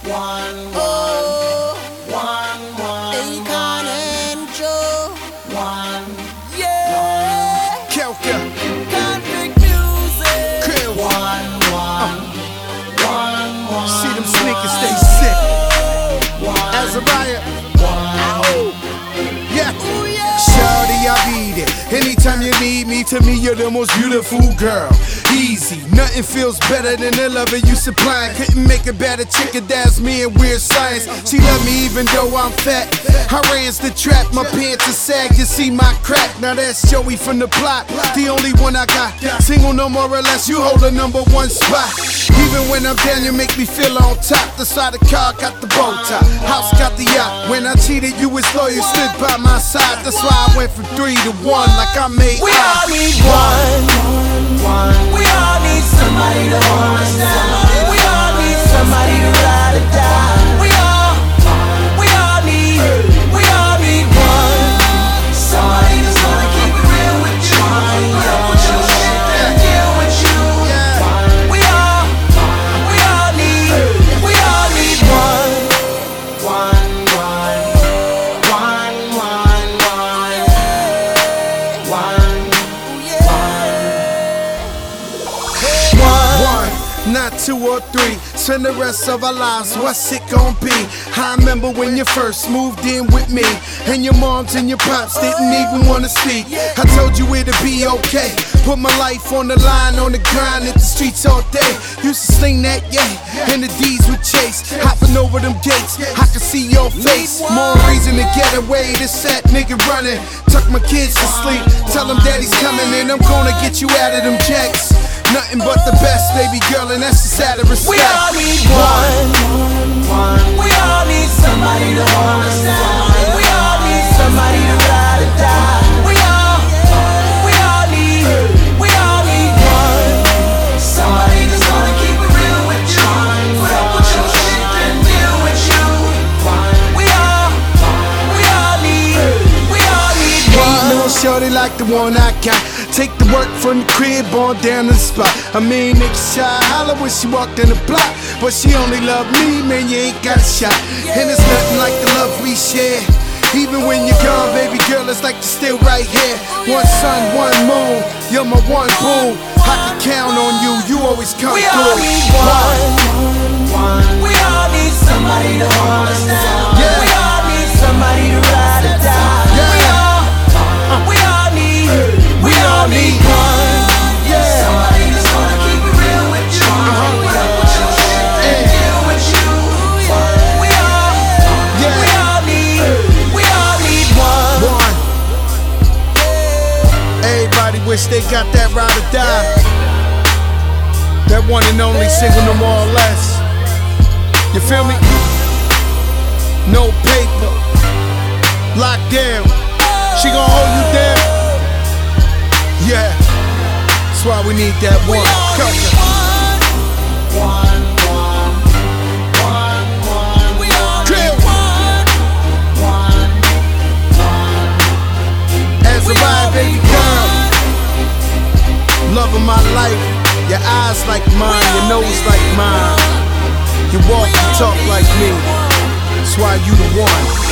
Akon and Joe. Yeah. Kelka. Convict music. Krill. See them sneakers, stay sick. Azariah. Yeah. Shawty, I beat it. Anytime you need me, to me you're the most beautiful girl. Easy, nothing feels better than the loving you supplying. Couldn't make a better chicken, that's me and weird science. She love me even though I'm fat. I ran the trap, my pants are sag, you see my crack. Now that's Joey from the plot, the only one I got. Single no more or less, you hold the #1 spot. Even when I'm down, you make me feel on top. The side of the car got the bow tie, house got the yacht. When I cheated, you was loyal, stood by my side. That's why I went from 3 to 1, like I made. We all need one. We all need somebody to hold us down. We all need somebody to ride or die. We all need one. Somebody that's gonna keep it real with you. Put your shit and deal with you. We all need one. Not 2 or 3, spend the rest of our lives, what's it gon' be? I remember when you first moved in with me, and your moms and your pops didn't even wanna speak. I told you it'd be okay, put my life on the line, on the grind, at the streets all day. Used to sling that, yeah, and the D's would chase, hopping over them gates, I could see your face. More reason to get away, this fat nigga running. Tuck my kids to sleep, tell them daddy's coming, and I'm gonna get you out of them jacks. Nothing but the best, baby girl, and that's just out of respect. We all need one. We all need somebody to hold us down. We all need somebody to ride or die. We all need one. Somebody that's gonna keep it real with you. Put up with your shit and deal with you. We all need one. No shorty like the one I got. Take the work from the crib on down to the spot. I mean, niggas shy holler when she walked in the block, but she only love me, man, you ain't got a shot. And it's nothing like the love we share. Even when you're gone, baby girl, it's like you're still right here. One sun, one moon, you're my one boom. I can count on you, you always come through. We all need one. We all need somebody to hold us down. We all need somebody to ride or die. We all need one. Somebody that's gonna keep it real with you. Put up with your shit and deal with you. We all need one. Everybody wish they got that ride or die. That one and only, single no more or less. You feel me? No paper, locked down. She gon' hold you down. Yeah, that's why we need that one. Azariah, baby girl, love of my life. Your eyes like mine, your nose like mine. You walk and talk like me. That's why you the one.